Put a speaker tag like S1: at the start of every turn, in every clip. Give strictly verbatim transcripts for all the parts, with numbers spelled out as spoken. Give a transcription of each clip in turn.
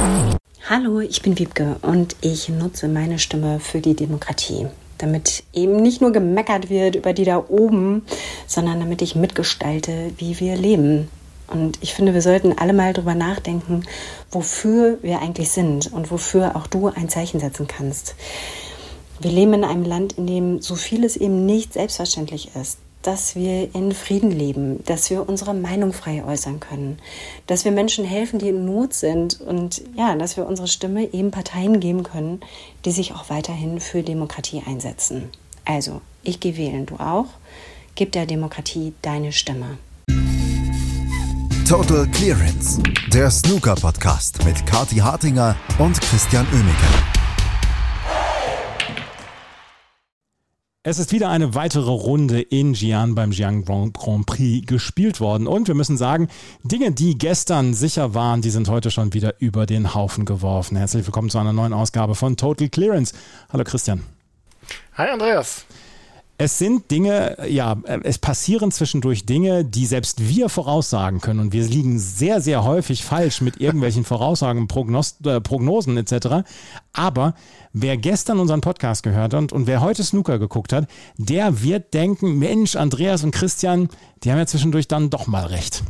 S1: Hallo, ich bin Wiebke und ich nutze meine Stimme für die Demokratie. Damit eben nicht nur gemeckert wird über die da oben, sondern damit ich mitgestalte, wie wir leben. Und ich finde, wir sollten alle mal drüber nachdenken, wofür wir eigentlich sind und wofür auch du ein Zeichen setzen kannst. Wir leben in einem Land, in dem so vieles eben nicht selbstverständlich ist. Dass wir in Frieden leben, dass wir unsere Meinung frei äußern können, dass wir Menschen helfen, die in Not sind und ja, dass wir unsere Stimme eben Parteien geben können, die sich auch weiterhin für Demokratie einsetzen. Also, ich gehe wählen, du auch. Gib der Demokratie deine Stimme.
S2: Total Clearance, der Snooker-Podcast mit Kathi Hartinger und Christian Oemeke.
S3: Es ist wieder eine weitere Runde in Xi'an beim Xi'an Grand Prix gespielt worden. Und wir müssen sagen, Dinge, die gestern sicher waren, die sind heute schon wieder über den Haufen geworfen. Herzlich willkommen zu einer neuen Ausgabe von Total Clearance. Hallo Christian.
S4: Hi Andreas.
S3: Es sind Dinge, ja, es passieren zwischendurch Dinge, die selbst wir voraussagen können. Und wir liegen sehr, sehr häufig falsch mit irgendwelchen Voraussagen, Prognos, äh, Prognosen et cetera. Aber wer gestern unseren Podcast gehört hat und wer heute Snooker geguckt hat, der wird denken, Mensch, Andreas und Christian, die haben ja zwischendurch dann doch mal recht.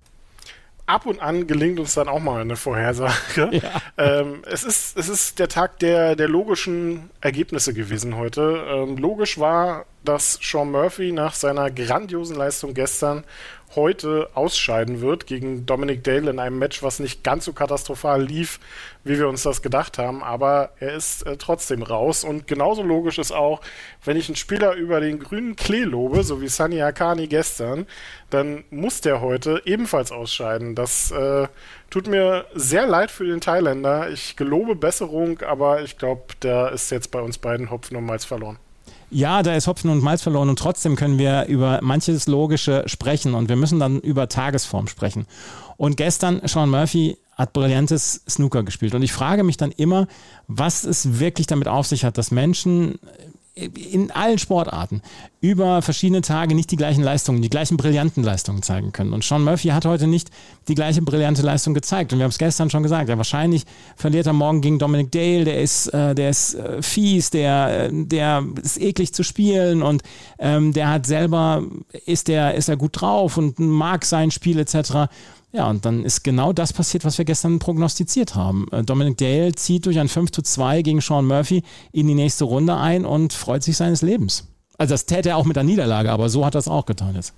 S4: Ab und an gelingt uns dann auch mal eine Vorhersage. Ja. Ähm, es ist, es ist der Tag der, der logischen Ergebnisse gewesen heute. Ähm, logisch war, dass Sean Murphy nach seiner grandiosen Leistung gestern heute ausscheiden wird gegen Dominic Dale in einem Match, was nicht ganz so katastrophal lief, wie wir uns das gedacht haben, aber er ist äh, trotzdem raus. Und genauso logisch ist auch, wenn ich einen Spieler über den grünen Klee lobe, so wie Sani Akani gestern, dann muss der heute ebenfalls ausscheiden. Das äh, tut mir sehr leid für den Thailänder. Ich gelobe Besserung, aber ich glaube, der ist jetzt bei uns beiden Hopfen und Malz verloren.
S3: Ja, da ist Hopfen und Malz verloren und trotzdem können wir über manches Logische sprechen und wir müssen dann über Tagesform sprechen. Und gestern, Sean Murphy hat brillantes Snooker gespielt und ich frage mich dann immer, was es wirklich damit auf sich hat, dass Menschen in allen Sportarten über verschiedene Tage nicht die gleichen Leistungen, die gleichen brillanten Leistungen zeigen können. Und Sean Murphy hat heute nicht die gleiche brillante Leistung gezeigt. Und wir haben es gestern schon gesagt, ja, wahrscheinlich verliert er morgen gegen Dominic Dale, der ist, äh, der ist äh, fies, der, der ist eklig zu spielen und ähm, der hat selber, ist der, ist er gut drauf und mag sein Spiel et cetera. Ja, und dann ist genau das passiert, was wir gestern prognostiziert haben. Dominic Dale zieht durch ein fünf zu zwei gegen Sean Murphy in die nächste Runde ein und freut sich seines Lebens. Also das täte er auch mit der Niederlage, aber so hat er es auch getan jetzt.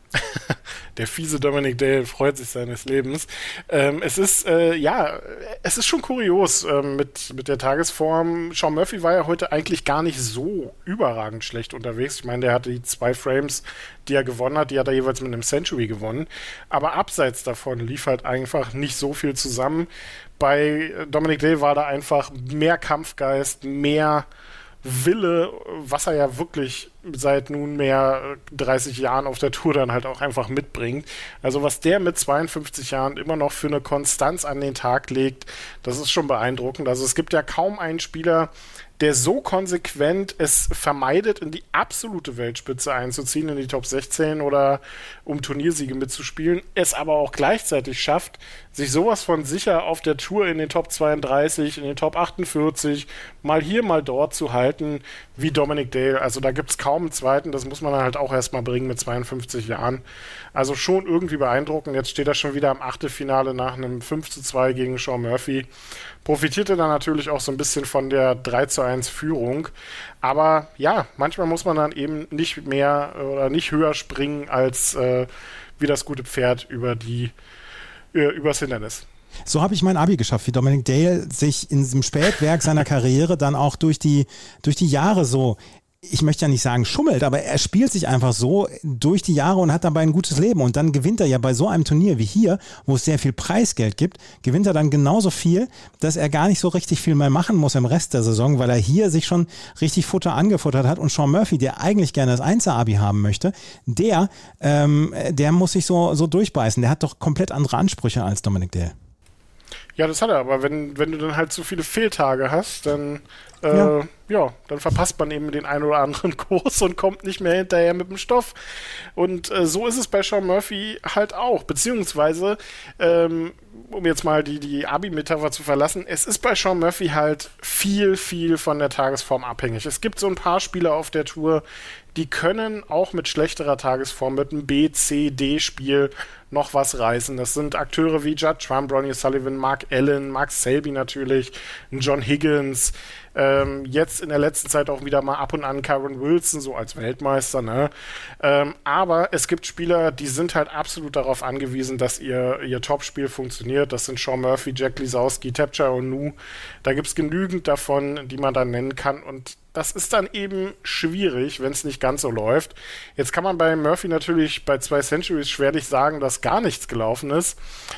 S4: Der fiese Dominic Dale freut sich seines Lebens. Ähm, es ist, äh, ja, es ist schon kurios ähm, mit, mit der Tagesform. Sean Murphy war ja heute eigentlich gar nicht so überragend schlecht unterwegs. Ich meine, der hatte die zwei Frames, die er gewonnen hat, die hat er jeweils mit einem Century gewonnen. Aber abseits davon lief halt einfach nicht so viel zusammen. Bei Dominic Dale war da einfach mehr Kampfgeist, mehr Wille, was er ja wirklich seit nunmehr dreißig Jahren auf der Tour dann halt auch einfach mitbringt. Also was der mit zweiundfünfzig Jahren immer noch für eine Konstanz an den Tag legt, das ist schon beeindruckend. Also es gibt ja kaum einen Spieler, der so konsequent es vermeidet, in die absolute Weltspitze einzuziehen, in die Top sechzehn oder um Turniersiege mitzuspielen, es aber auch gleichzeitig schafft, sich sowas von sicher auf der Tour in den Top zweiunddreißig, in den Top achtundvierzig, mal hier, mal dort zu halten, wie Dominic Dale. Also da gibt es kaum einen zweiten, das muss man dann halt auch erstmal bringen mit zweiundfünfzig Jahren. Also schon irgendwie beeindruckend. Jetzt steht er schon wieder am Achtelfinale nach einem fünf zu zwei gegen Sean Murphy. Profitierte dann natürlich auch so ein bisschen von der drei zu eins Führung. Aber ja, manchmal muss man dann eben nicht mehr oder nicht höher springen als äh, wie das gute Pferd über die äh, übers Hindernis.
S3: So habe ich mein Abi geschafft, wie Dominic Dale sich in diesem Spätwerk seiner Karriere dann auch durch die, durch die Jahre so, ich möchte ja nicht sagen schummelt, aber er spielt sich einfach so durch die Jahre und hat dabei ein gutes Leben. Und dann gewinnt er ja bei so einem Turnier wie hier, wo es sehr viel Preisgeld gibt, gewinnt er dann genauso viel, dass er gar nicht so richtig viel mehr machen muss im Rest der Saison, weil er hier sich schon richtig Futter angefuttert hat. Und Sean Murphy, der eigentlich gerne das Einzel-Abi haben möchte, der, ähm, der muss sich so, so durchbeißen. Der hat doch komplett andere Ansprüche als Dominic Dale.
S4: Ja, das hat er, aber wenn, wenn du dann halt so viele Fehltage hast, dann äh,
S3: ja.
S4: ja, dann verpasst man eben den einen oder anderen Kurs und kommt nicht mehr hinterher mit dem Stoff. Und äh, so ist es bei Sean Murphy halt auch. Beziehungsweise, ähm, um jetzt mal die, die Abi-Metapher zu verlassen, es ist bei Sean Murphy halt viel, viel von der Tagesform abhängig. Es gibt so ein paar Spieler auf der Tour, die können auch mit schlechterer Tagesform, mit einem B, C, D-Spiel noch was reißen. Das sind Akteure wie Judd Trump, Ronnie Sullivan, Mark Allen, Mark Selby natürlich, John Higgins, ähm, jetzt in der letzten Zeit auch wieder mal ab und an Kyron Wilson, so als Weltmeister, ne? Ähm, aber es gibt Spieler, die sind halt absolut darauf angewiesen, dass ihr, ihr Topspiel funktioniert. Das sind Sean Murphy, Jack Lisowski, Tapcha Onu. Da gibt es genügend davon, die man dann nennen kann, und das ist dann eben schwierig, wenn es nicht ganz so läuft. Jetzt kann man bei Murphy natürlich bei zwei Centuries schwerlich sagen, dass gar nichts gelaufen ist.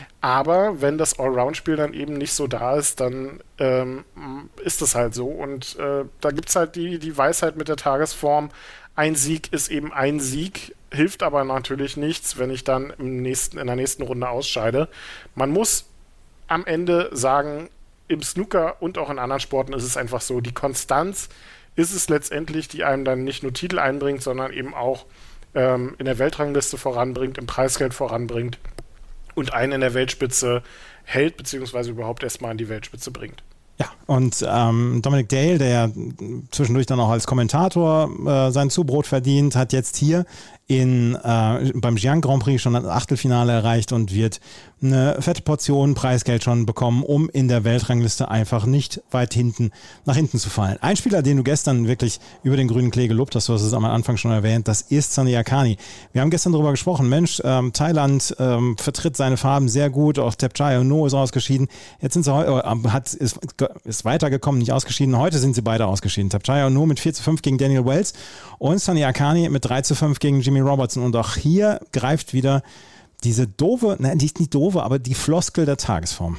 S4: Aber wenn das Allround-Spiel dann eben nicht so da ist, dann ähm, ist das halt so. Und äh, da gibt es halt die, die Weisheit mit der Tagesform. Ein Sieg ist eben ein Sieg, hilft aber natürlich nichts, wenn ich dann im nächsten, in der nächsten Runde ausscheide. Man muss am Ende sagen, im Snooker und auch in anderen Sporten ist es einfach so, die Konstanz ist es letztendlich, die einem dann nicht nur Titel einbringt, sondern eben auch ähm, in der Weltrangliste voranbringt, im Preisgeld voranbringt und einen in der Weltspitze hält, beziehungsweise überhaupt erstmal in die Weltspitze bringt.
S3: Ja, und ähm, Dominic Dale, der ja zwischendurch dann auch als Kommentator äh, sein Zubrot verdient, hat jetzt hier in, äh, beim Xi'an Grand Prix schon das Achtelfinale erreicht und wird eine fette Portion Preisgeld schon bekommen, um in der Weltrangliste einfach nicht weit hinten nach hinten zu fallen. Ein Spieler, den du gestern wirklich über den grünen Klee gelobt hast, du hast es am Anfang schon erwähnt, das ist Sunny Akani. Wir haben gestern darüber gesprochen, Mensch, ähm, Thailand ähm, vertritt seine Farben sehr gut, auch Tapchai Ono ist ausgeschieden. Jetzt sind sie heu- äh, hat, ist, ist weitergekommen, nicht ausgeschieden. Heute sind sie beide ausgeschieden. Tapchai Ono mit vier zu fünf gegen Daniel Wells und Sunny Akani mit drei zu fünf gegen Jimmy Robertson. Und auch hier greift wieder diese doofe, nein, nicht die doofe, aber die Floskel der Tagesform.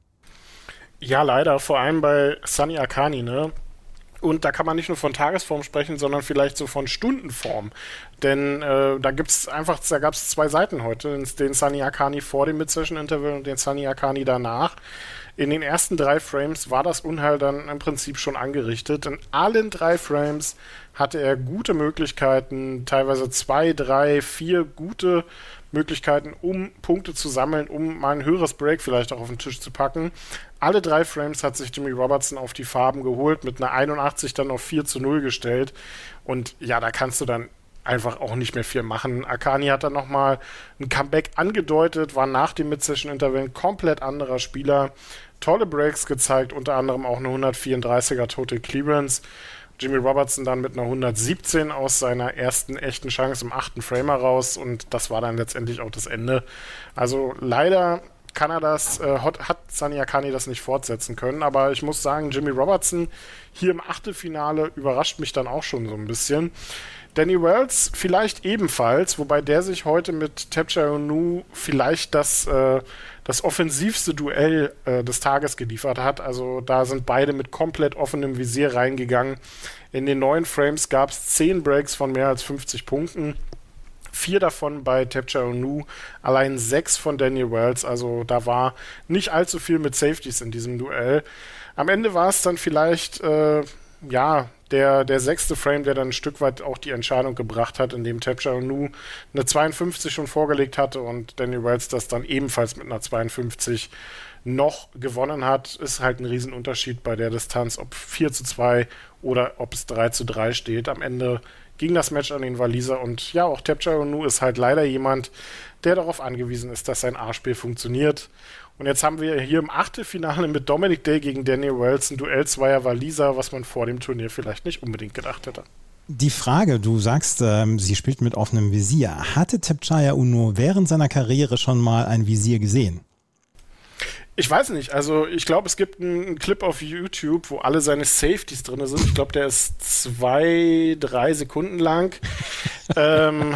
S4: Ja, leider, vor allem bei Sunny Akani, ne? Und da kann man nicht nur von Tagesform sprechen, sondern vielleicht so von Stundenform. Denn äh, da gibt's einfach, da gab es zwei Seiten heute, den Sunny Akani vor dem Mid-Session-Interval und den Sunny Akani danach. In den ersten drei Frames war das Unheil dann im Prinzip schon angerichtet. In allen drei Frames hatte er gute Möglichkeiten, teilweise zwei, drei, vier gute Möglichkeiten, um Punkte zu sammeln, um mal ein höheres Break vielleicht auch auf den Tisch zu packen. Alle drei Frames hat sich Jimmy Robertson auf die Farben geholt, mit einer einundachtzig dann auf vier zu null gestellt. Und ja, da kannst du dann einfach auch nicht mehr viel machen. Akani hat dann nochmal ein Comeback angedeutet, war nach dem Mid-Session-Interval ein komplett anderer Spieler. Tolle Breaks gezeigt, unter anderem auch eine hundertvierunddreißiger Total Clearance. Jimmy Robertson dann mit einer hundertsiebzehn aus seiner ersten echten Chance im achten Frame heraus, und das war dann letztendlich auch das Ende. Also leider kann er das, äh, hat, hat Sunny Akani das nicht fortsetzen können, aber ich muss sagen, Jimmy Robertson hier im Achtelfinale überrascht mich dann auch schon so ein bisschen. Danny Wells vielleicht ebenfalls, wobei der sich heute mit Tapchai Onu vielleicht das, äh, das offensivste Duell äh, des Tages geliefert hat. Also da sind beide mit komplett offenem Visier reingegangen. In den neun Frames gab es zehn Breaks von mehr als fünfzig Punkten. Vier davon bei Tapchai Onu, allein sechs von Daniel Wells. Also da war nicht allzu viel mit Safeties in diesem Duell. Am Ende war es dann vielleicht, äh, ja, Der, der sechste Frame, der dann ein Stück weit auch die Entscheidung gebracht hat, in dem Tapchai Onu eine zweiundfünfzig schon vorgelegt hatte und Daniel Wells das dann ebenfalls mit einer zweiundfünfzig noch gewonnen hat. Ist halt ein Riesenunterschied bei der Distanz, ob vier zu zwei oder ob es drei zu drei steht. Am Ende ging das Match an den Waliser, und ja, auch Tapchai Onu ist halt leider jemand, der darauf angewiesen ist, dass sein A-Spiel funktioniert. Und jetzt haben wir hier im Achtelfinale mit Dominic Day gegen Daniel Wells ein Duell zweier Waliser, was man vor dem Turnier vielleicht nicht unbedingt gedacht hätte.
S3: Die Frage, du sagst, ähm, sie spielt mit offenem Visier. Hatte Tapchai Ono während seiner Karriere schon mal ein Visier gesehen?
S4: Ich weiß nicht, also ich glaube, es gibt einen, einen Clip auf YouTube, wo alle seine Safeties drin sind. Ich glaube, der ist zwei, drei Sekunden lang. ähm,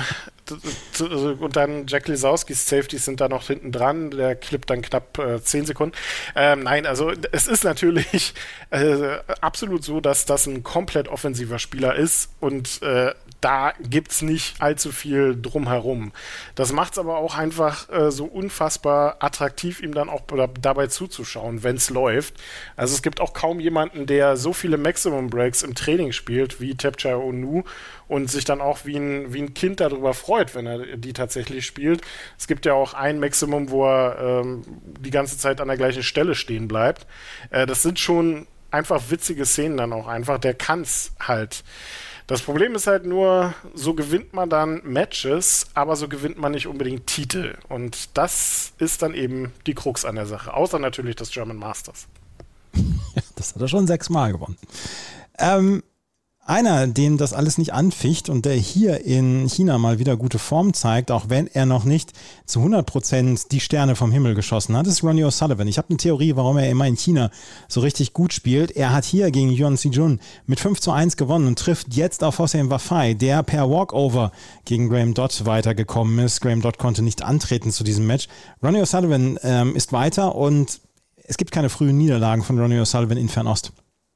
S4: und dann Jack Lisowskis Safeties sind da noch hinten dran. Der Clip dann knapp äh, zehn Sekunden. Ähm, nein, also es ist natürlich äh, absolut so, dass das ein komplett offensiver Spieler ist, und äh, da gibt's nicht allzu viel drumherum. Das macht's aber auch einfach äh, so unfassbar attraktiv, ihm dann auch dabei zuzuschauen, wenn's läuft. Also es gibt auch kaum jemanden, der so viele Maximum Breaks im Training spielt wie Tapchai Onu und sich dann auch wie ein, wie ein Kind darüber freut, wenn er die tatsächlich spielt. Es gibt ja auch ein Maximum, wo er ähm, die ganze Zeit an der gleichen Stelle stehen bleibt. Äh, das sind schon einfach witzige Szenen dann auch einfach. Der kann's halt. Das Problem ist halt nur, so gewinnt man dann Matches, aber so gewinnt man nicht unbedingt Titel. Und das ist dann eben die Krux an der Sache. Außer natürlich das German Masters.
S3: Ja, das hat er schon sechsmal gewonnen. Ähm, Einer, den das alles nicht anficht und der hier in China mal wieder gute Form zeigt, auch wenn er noch nicht zu hundert Prozent die Sterne vom Himmel geschossen hat, ist Ronnie O'Sullivan. Ich habe eine Theorie, warum er immer in China so richtig gut spielt. Er hat hier gegen Yuan Sijun mit fünf zu eins gewonnen und trifft jetzt auf Hossein Wafai, der per Walkover gegen Graham Dodd weitergekommen ist. Graham Dodd konnte nicht antreten zu diesem Match. Ronnie O'Sullivan ähm, ist weiter und es gibt keine frühen Niederlagen von Ronnie O'Sullivan in Fernost.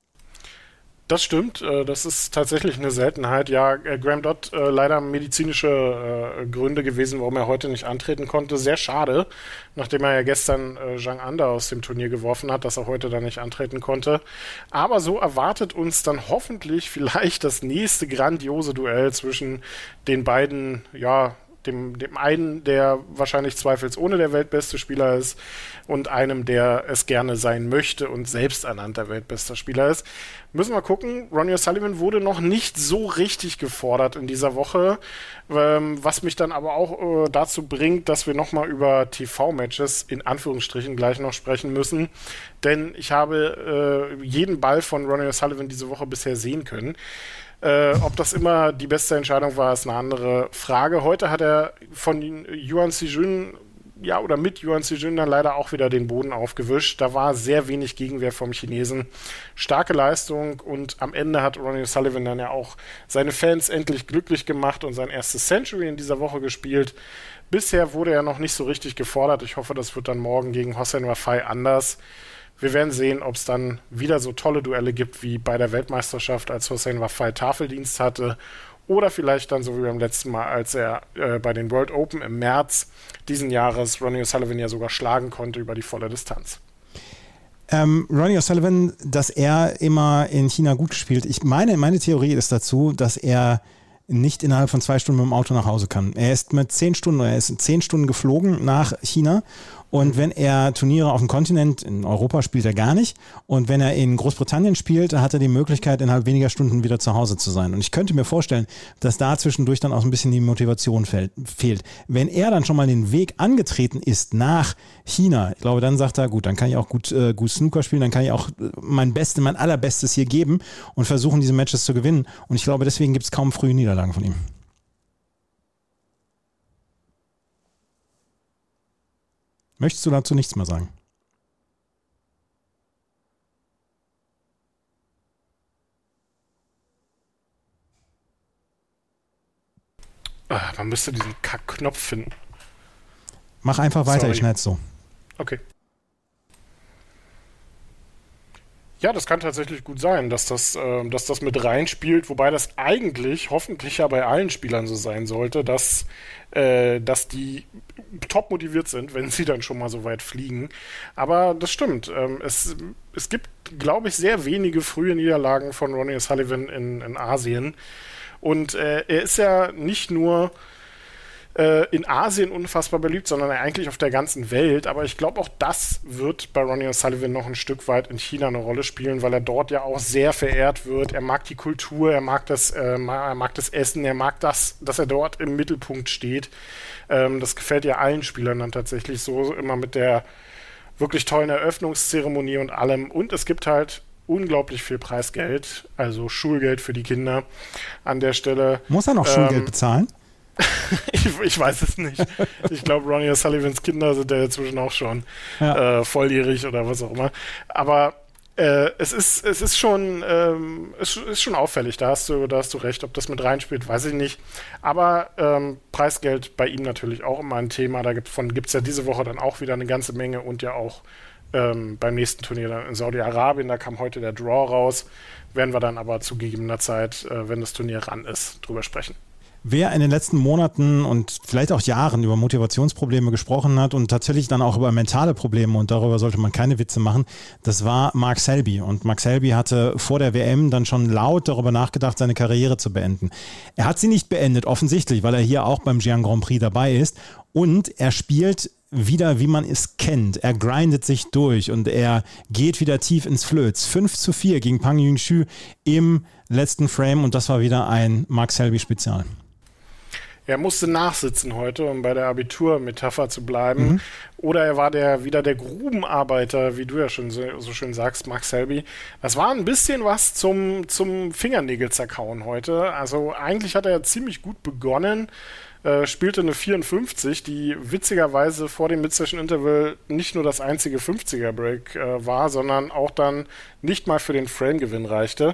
S4: Das stimmt, das ist tatsächlich eine Seltenheit. Ja, Graham Dodd äh, leider medizinische äh, Gründe gewesen, warum er heute nicht antreten konnte. Sehr schade, nachdem er ja gestern äh, Zhang Anda aus dem Turnier geworfen hat, dass er heute dann nicht antreten konnte. Aber so erwartet uns dann hoffentlich vielleicht das nächste grandiose Duell zwischen den beiden, ja, Dem, dem einen, der wahrscheinlich zweifelsohne der weltbeste Spieler ist und einem, der es gerne sein möchte und selbsternannter weltbester Spieler ist. Müssen wir gucken. Ronnie O'Sullivan wurde noch nicht so richtig gefordert in dieser Woche, ähm, was mich dann aber auch äh, dazu bringt, dass wir nochmal über T V-Matches in Anführungsstrichen gleich noch sprechen müssen, denn ich habe äh, jeden Ball von Ronnie O'Sullivan diese Woche bisher sehen können. Äh, ob das immer die beste Entscheidung war, ist eine andere Frage. Heute hat er von Yuan Sijun, ja, oder mit Yuan Sijun dann leider auch wieder den Boden aufgewischt. Da war sehr wenig Gegenwehr vom Chinesen. Starke Leistung und am Ende hat Ronnie O'Sullivan dann ja auch seine Fans endlich glücklich gemacht und sein erstes Century in dieser Woche gespielt. Bisher wurde er noch nicht so richtig gefordert. Ich hoffe, das wird dann morgen gegen Hossein Wafai anders. Wir werden sehen, ob es dann wieder so tolle Duelle gibt wie bei der Weltmeisterschaft, als Hossein Wafai Tafeldienst hatte. Oder vielleicht dann so wie beim letzten Mal, als er äh, bei den World Open im März diesen Jahres Ronnie O'Sullivan ja sogar schlagen konnte über die volle Distanz.
S3: Ähm, Ronnie O'Sullivan, dass er immer in China gut spielt. Ich meine, meine Theorie ist dazu, dass er nicht innerhalb von zwei Stunden mit dem Auto nach Hause kann. Er ist mit zehn Stunden, er ist in zehn Stunden geflogen nach China. Und wenn er Turniere auf dem Kontinent, in Europa spielt er gar nicht. Und wenn er in Großbritannien spielt, hat er die Möglichkeit, innerhalb weniger Stunden wieder zu Hause zu sein. Und ich könnte mir vorstellen, dass da zwischendurch dann auch ein bisschen die Motivation fehlt. Wenn er dann schon mal den Weg angetreten ist nach China, ich glaube, dann sagt er, gut, dann kann ich auch gut, äh, gut Snooker spielen, dann kann ich auch mein Bestes, mein Allerbestes hier geben und versuchen, diese Matches zu gewinnen. Und ich glaube, deswegen gibt es kaum frühe Niederlagen von ihm. Möchtest du dazu nichts mehr sagen?
S4: Ah, man müsste diesen Kack-Knopf finden.
S3: Mach einfach weiter,
S4: Sorry.
S3: Ich schneid's so.
S4: Okay. Ja, das kann tatsächlich gut sein, dass das, äh, dass das mit reinspielt, wobei das eigentlich hoffentlich ja bei allen Spielern so sein sollte, dass, äh, dass die top motiviert sind, wenn sie dann schon mal so weit fliegen. Aber das stimmt. Ähm, es, es gibt, glaube ich, sehr wenige frühe Niederlagen von Ronnie O'Sullivan in, in Asien. Und äh, er ist ja nicht nur in Asien unfassbar beliebt, sondern eigentlich auf der ganzen Welt. Aber ich glaube, auch das wird bei Ronnie O'Sullivan noch ein Stück weit in China eine Rolle spielen, weil er dort ja auch sehr verehrt wird. Er mag die Kultur, er mag das, äh, er mag das Essen, er mag das, dass er dort im Mittelpunkt steht. Ähm, das gefällt ja allen Spielern dann tatsächlich so, immer mit der wirklich tollen Eröffnungszeremonie und allem. Und es gibt halt unglaublich viel Preisgeld, also Schulgeld für die Kinder an der Stelle.
S3: Muss er noch ähm, Schulgeld bezahlen?
S4: ich, ich weiß es nicht. Ich glaube, Ronnie O'Sullivans Kinder sind ja inzwischen auch schon
S3: ja.
S4: äh, volljährig oder was auch immer. Aber äh, es ist es ist schon ähm, es ist schon auffällig. Da hast du da hast du recht. Ob das mit reinspielt, weiß ich nicht. Aber ähm, Preisgeld bei ihm natürlich auch immer ein Thema. Da gibt von gibt's ja diese Woche dann auch wieder eine ganze Menge und ja auch ähm, beim nächsten Turnier dann in Saudi-Arabien. Da kam heute der Draw raus. Werden wir dann aber zu gegebener Zeit, äh, wenn das Turnier ran ist, drüber sprechen.
S3: Wer in den letzten Monaten und vielleicht auch Jahren über Motivationsprobleme gesprochen hat und tatsächlich dann auch über mentale Probleme, und darüber sollte man keine Witze machen, das war Mark Selby. Und Mark Selby hatte vor der W M dann schon laut darüber nachgedacht, seine Karriere zu beenden. Er hat sie nicht beendet, offensichtlich, weil er hier auch beim Giant Grand Prix dabei ist. Und er spielt wieder, wie man es kennt. Er grindet sich durch und er geht wieder tief ins Flöz. fünf zu vier gegen Pang Junxu im letzten Frame, und das war wieder ein Mark Selby-Spezial.
S4: Er musste nachsitzen heute, um bei der Abitur-Metapher zu bleiben. Mhm. Oder er war der wieder der Grubenarbeiter, wie du ja schon so, so schön sagst, Mark Selby. Das war ein bisschen was zum, zum Fingernägel zerkauen heute. Also eigentlich hat er ziemlich gut begonnen, äh, spielte eine vierundfünfzig, die witzigerweise vor dem Mid-Session-Interval nicht nur das einzige fünfziger-Break äh, war, sondern auch dann nicht mal für den Frame-Gewinn reichte.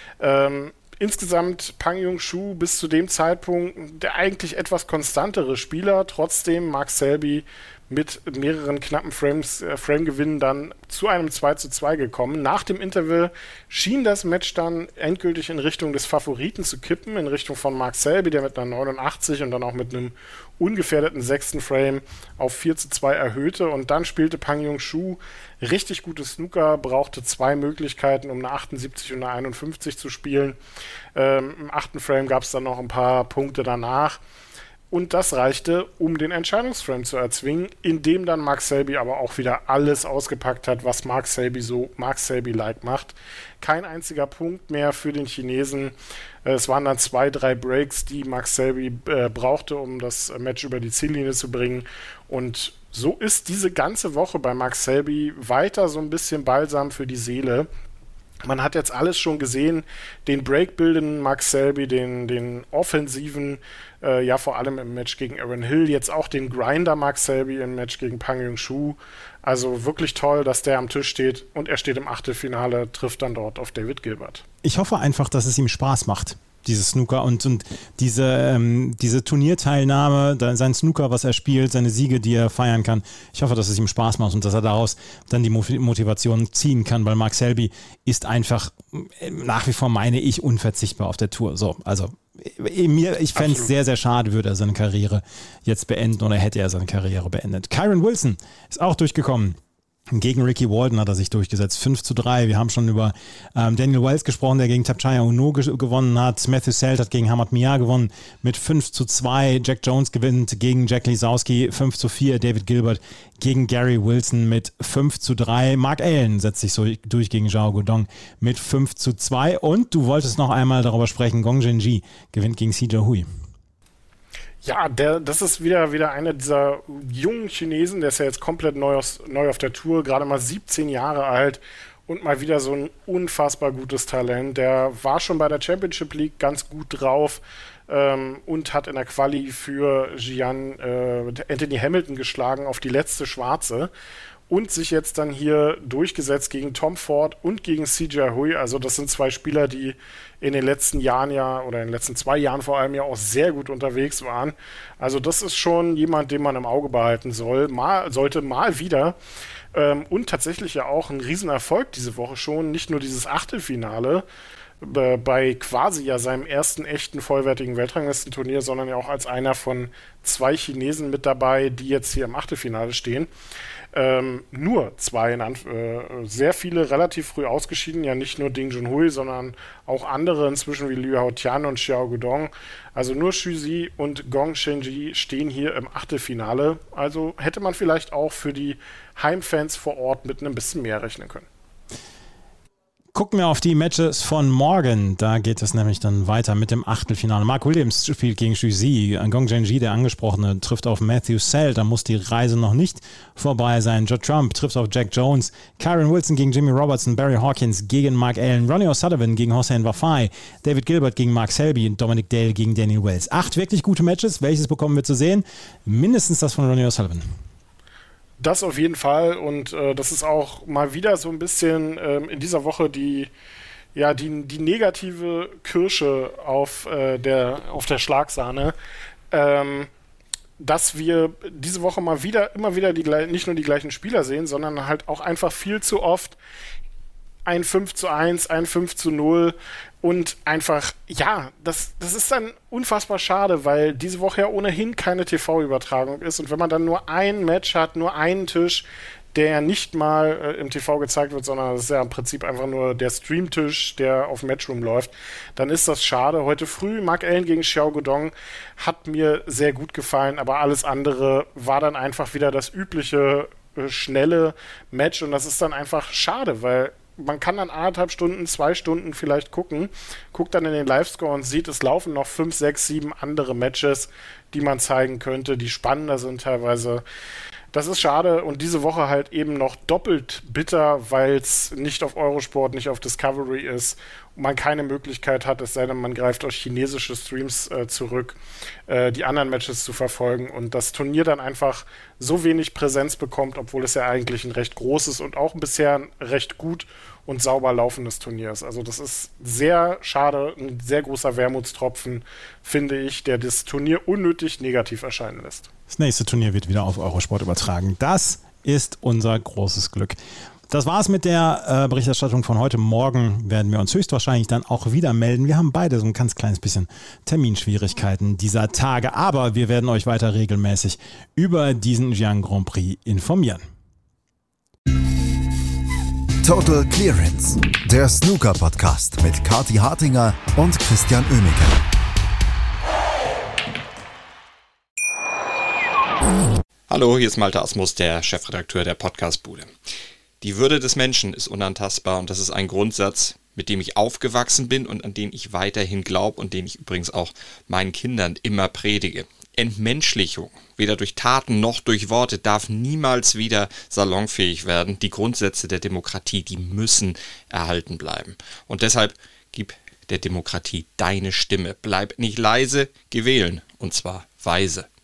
S4: Ähm, Insgesamt Pang Junxu bis zu dem Zeitpunkt der eigentlich etwas konstantere Spieler, trotzdem Mark Selby mit mehreren knappen Frames, äh, Frame-Gewinnen dann zu einem zwei zu zwei gekommen. Nach dem Interval schien das Match dann endgültig in Richtung des Favoriten zu kippen, in Richtung von Mark Selby, der mit einer neunundachtzig und dann auch mit einem ungefährdeten sechsten Frame auf vier zu zwei erhöhte, und dann spielte Pang Junxu richtig gutes Snooker, brauchte zwei Möglichkeiten, um eine achtundsiebzig und eine einundfünfzig zu spielen. Ähm, im achten Frame gab es dann noch ein paar Punkte danach. Und das reichte, um den Entscheidungsframe zu erzwingen, indem dann Mark Selby aber auch wieder alles ausgepackt hat, was Mark Selby so Mark Selby-like macht. Kein einziger Punkt mehr für den Chinesen. Es waren dann zwei, drei Breaks, die Mark Selby äh, brauchte, um das Match über die Ziellinie zu bringen. Und so ist diese ganze Woche bei Mark Selby weiter so ein bisschen Balsam für die Seele. Man hat jetzt alles schon gesehen, den breakbildenden Mark Selby, den, den offensiven, äh, ja vor allem im Match gegen Aaron Hill, jetzt auch den Grinder Mark Selby im Match gegen Pang Junxu. Also wirklich toll, dass der am Tisch steht, und er steht im Achtelfinale, trifft dann dort auf David Gilbert.
S3: Ich hoffe einfach, dass es ihm Spaß macht, dieses Snooker und, und diese, ähm, diese Turnierteilnahme, sein Snooker, was er spielt, seine Siege, die er feiern kann. Ich hoffe, dass es ihm Spaß macht und dass er daraus dann die Motivation ziehen kann, weil Mark Selby ist einfach nach wie vor, meine ich, unverzichtbar auf der Tour. So, also mir, ich fände es sehr, sehr schade, würde er seine Karriere jetzt beenden, oder hätte er seine Karriere beendet. Kyron Wilson ist auch durchgekommen. Gegen Ricky Walden hat er sich durchgesetzt. fünf zu drei. Wir haben schon über ähm, Daniel Wells gesprochen, der gegen Tapchaya Uno ge- gewonnen hat. Matthew Selt hat gegen Hamad Mia gewonnen mit fünf zu zwei. Jack Jones gewinnt gegen Jack Lisowski fünf zu vier. David Gilbert gegen Gary Wilson mit fünf zu drei. Mark Allen setzt sich so durch gegen Zhao Guodong mit fünf zu zwei. Und du wolltest noch einmal darüber sprechen, Gong Zhenji gewinnt gegen Si Jiahui.
S4: Ja, der, das ist wieder, wieder einer dieser jungen Chinesen, der ist ja jetzt komplett neu, aus, neu auf der Tour, gerade mal siebzehn Jahre alt und mal wieder so ein unfassbar gutes Talent. Der war schon bei der Championship League ganz gut drauf ähm, und hat in der Quali für Jian äh, Anthony Hamilton geschlagen auf die letzte Schwarze. Und sich jetzt dann hier durchgesetzt gegen Tom Ford und gegen Si Jiahui. Also das sind zwei Spieler, die in den letzten Jahren ja, oder in den letzten zwei Jahren vor allem ja auch sehr gut unterwegs waren. Also das ist schon jemand, den man im Auge behalten soll. Mal, sollte mal wieder. Ähm, und tatsächlich ja auch ein Riesenerfolg diese Woche schon. Nicht nur dieses Achtelfinale äh, bei quasi ja seinem ersten echten vollwertigen Weltranglistenturnier, sondern ja auch als einer von zwei Chinesen mit dabei, die jetzt hier im Achtelfinale stehen. Ähm, nur zwei, in Anf- äh, sehr viele relativ früh ausgeschieden, ja nicht nur Ding Junhui, sondern auch andere inzwischen wie Liu Haotian und Xiao Guodong. Also nur Xu Zi und Gong Zhenji stehen hier im Achtelfinale. Also hätte man vielleicht auch für die Heimfans vor Ort mit einem bisschen mehr rechnen können.
S3: Gucken wir auf die Matches von morgen. Da geht es nämlich dann weiter mit dem Achtelfinale. Mark Williams spielt gegen Xu Zi. Gong Zhenji, der Angesprochene, trifft auf Matthew Selt. Da muss die Reise noch nicht vorbei sein. Judd Trump trifft auf Jack Jones. Kyron Wilson gegen Jimmy Robertson. Barry Hawkins gegen Mark Allen. Ronnie O'Sullivan gegen Hossein Wafai. David Gilbert gegen Mark Selby. Und Dominic Dale gegen Daniel Wells. Acht wirklich gute Matches. Welches bekommen wir zu sehen? Mindestens das von Ronnie O'Sullivan.
S4: Das auf jeden Fall, und äh, das ist auch mal wieder so ein bisschen ähm, in dieser Woche die, ja, die, die negative Kirsche auf, äh, der, auf der Schlagsahne. Ähm, dass wir diese Woche mal wieder, immer wieder die, nicht nur die gleichen Spieler sehen, sondern halt auch einfach viel zu oft ein fünf zu eins, ein fünf zu null und einfach, ja, das, das ist dann unfassbar schade, weil diese Woche ja ohnehin keine T V-Übertragung ist und wenn man dann nur ein Match hat, nur einen Tisch, der nicht mal äh, im T V gezeigt wird, sondern das ist ja im Prinzip einfach nur der Streamtisch, der auf Matchroom läuft, dann ist das schade. Heute früh Mark Allen gegen Xiao Guodong hat mir sehr gut gefallen, aber alles andere war dann einfach wieder das übliche, äh, schnelle Match und das ist dann einfach schade, weil man kann dann anderthalb Stunden, zwei Stunden vielleicht gucken, guckt dann in den Livescore und sieht, es laufen noch fünf, sechs, sieben andere Matches, die man zeigen könnte, die spannender sind teilweise. Das ist schade und diese Woche halt eben noch doppelt bitter, weil es nicht auf Eurosport, nicht auf Discovery ist und man keine Möglichkeit hat, es sei denn, man greift auf chinesische Streams äh, zurück, äh, die anderen Matches zu verfolgen und das Turnier dann einfach so wenig Präsenz bekommt, obwohl es ja eigentlich ein recht großes und auch bisher ein recht gut und sauber laufendes Turnier ist. Also das ist sehr schade, ein sehr großer Wermutstropfen, finde ich, der das Turnier unnötig negativ erscheinen lässt.
S3: Das nächste Turnier wird wieder auf Eurosport übertragen. Das ist unser großes Glück. Das war's mit der äh, Berichterstattung von heute. Morgen werden wir uns höchstwahrscheinlich dann auch wieder melden. Wir haben beide so ein ganz kleines bisschen Terminschwierigkeiten dieser Tage, aber wir werden euch weiter regelmäßig über diesen Jiang Grand Prix informieren.
S2: Total Clearance, der Snooker-Podcast mit Kathi Hartinger und Christian Oemeke.
S5: Hallo, hier ist Malte Asmus, der Chefredakteur der Podcastbude. Die Würde des Menschen ist unantastbar und das ist ein Grundsatz, mit dem ich aufgewachsen bin und an den ich weiterhin glaube und den ich übrigens auch meinen Kindern immer predige. Entmenschlichung, weder durch Taten noch durch Worte, darf niemals wieder salonfähig werden. Die Grundsätze der Demokratie, die müssen erhalten bleiben. Und deshalb gib der Demokratie deine Stimme. Bleib nicht leise, geh wählen, und zwar weise.